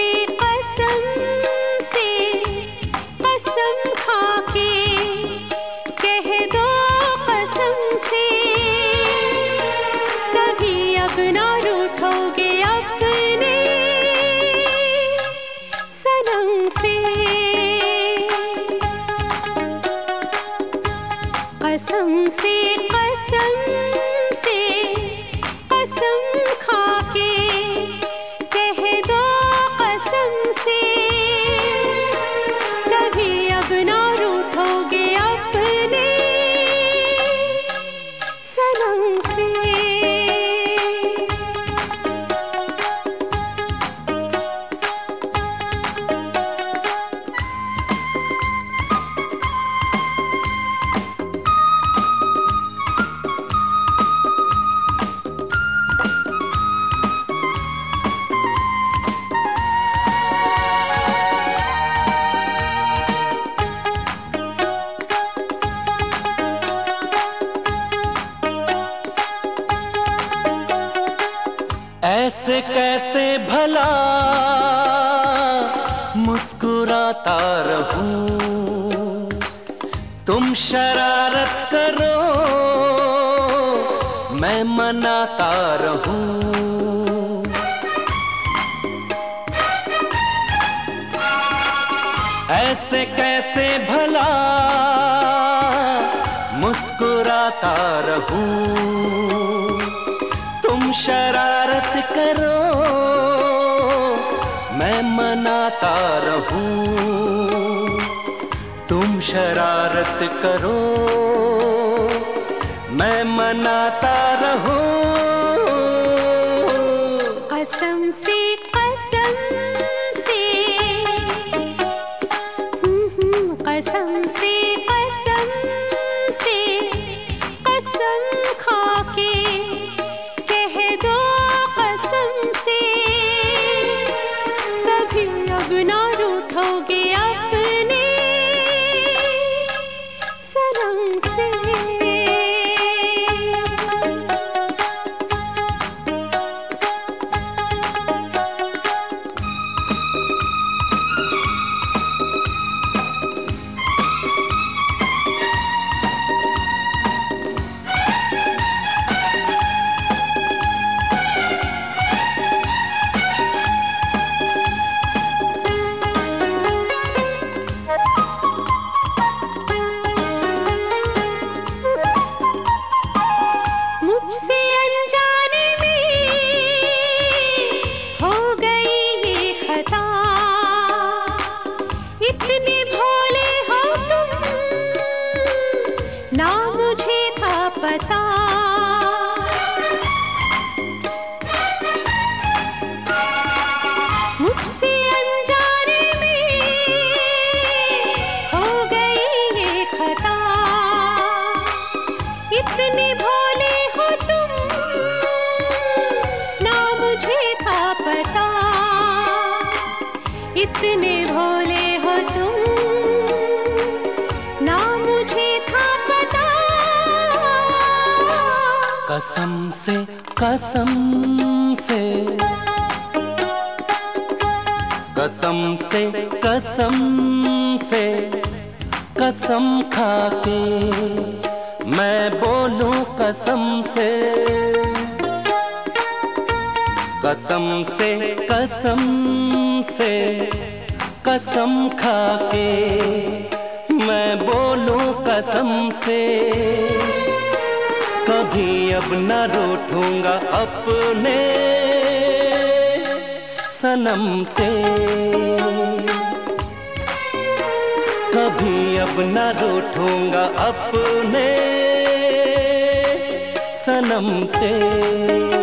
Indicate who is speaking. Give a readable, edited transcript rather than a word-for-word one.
Speaker 1: ऐसे कैसे भला मुस्कुराता रहूं, तुम शरारत करो मैं मनाता रहूं। ऐसे कैसे भला मुस्कुराता रहूं, तुम शरारत करो मैं मनाता रहूं। तुम शरारत करो मैं मनाता रहूं।
Speaker 2: कसम से कसम से कसम खा के कह दो कसम से, कभी अब ना रूठोगे अपने सनम से। इतने भोले हो तुम ना मुझे था पता, मुझसे अनजाने में हो गई ये खता। इतने भोले हो तुम ना मुझे था पता, इतने भोले हो तुम ना मुझे था पता।
Speaker 1: कसम से कसम से कसम से कसम से कसम खा के मैं बोलूं कसम से। कसम से कसम से कसम खा के मैं बोलूं कसम से, कभी अब न रूठूंगा अपने सनम से। कभी अब न रूठूंगा अपने सनम से।